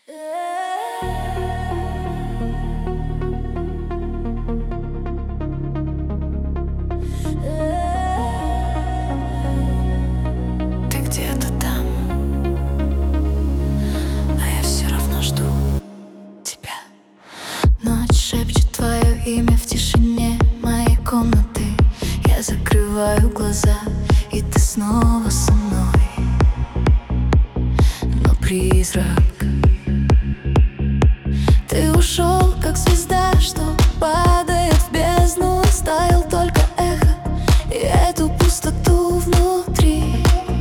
Ты где-то там, а я все равно жду тебя. Ночь шепчет твое имя в тишине моей комнаты. Я закрываю глаза, и ты снова со мной. Но призрак, ты ушел, как звезда, что падает в бездну. Оставил только эхо и эту пустоту внутри.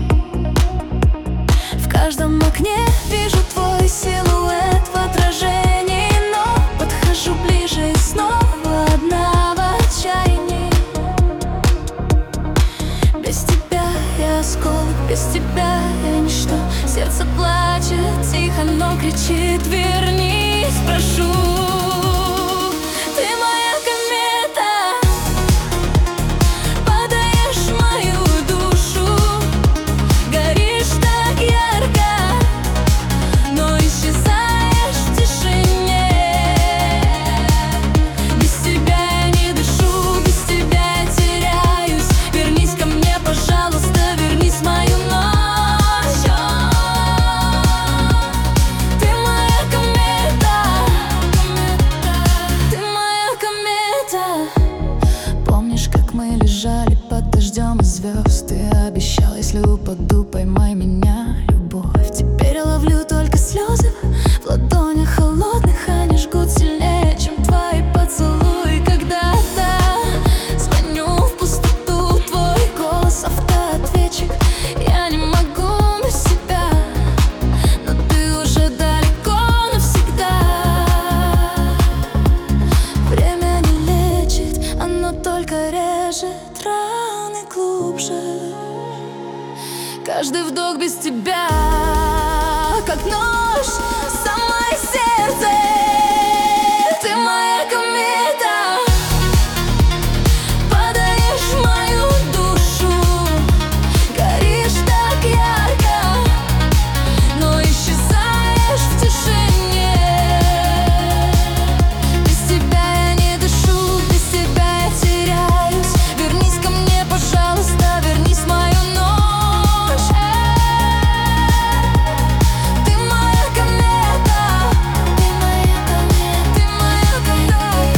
В каждом окне вижу твой силуэт в отражении, но подхожу ближе и снова одна в отчаянии. Без тебя я осколок, без тебя я ничто. Сердце плачет тихо, но кричит: вернись, прошу. Ты моя комета, подаешь мою душу. Горишь так ярко, но исчезаешь в тишине. Без тебя я не дышу, без тебя я теряюсь. Вернись ко мне, пожалуйста, вернись в мою ночь. Ты моя комета, ты моя комета. Помнишь, как мы лежали под дождем из звезд? Ты обещал, если упаду, поймай меня, любовь. Теперь я ловлю только слезы в ладонях холодных. Они жгут сильнее, чем твои поцелуи когда-то. Звоню в пустоту, твой голос автоответчик. Я не могу без тебя, но ты уже далеко навсегда. Время не лечит, оно только режет раны глубже. Каждый вдох без тебя, как нож в самое сердце. Ты моя комета, подаешь мою душу. Горишь так ярко, но исчезаешь в тишине. Без тебя я не дышу, без тебя я теряюсь. Вернись ко мне, пожалуйста, вернись в мою ночь. Ты моя комета, ты моя комета, ты моя комета.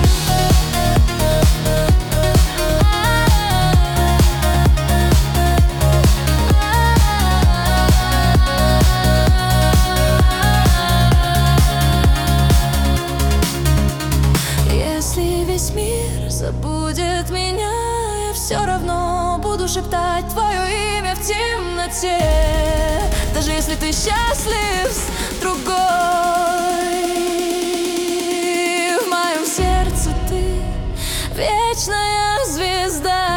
Если весь мир забудет меня, я все равно буду шептать твое имя в темноте. Даже если ты счастлив с другой, в моем сердце ты вечная звезда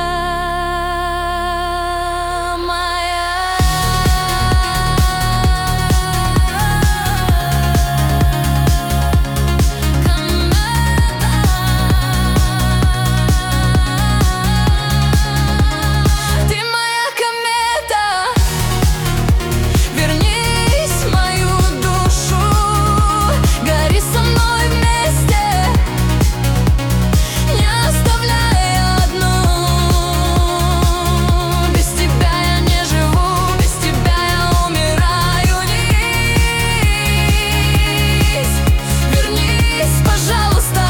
моя. Ты моя комета, вернись в мою душу. Гори со мной вместе, не оставляй одну. Без тебя я не живу, без тебя я умираю. Вернись, пожалуйста.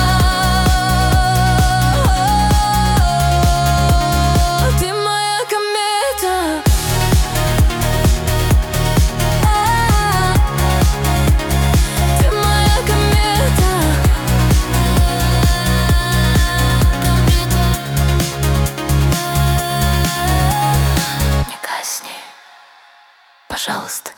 Ты моя комета, ты моя комета. Не гасни, пожалуйста.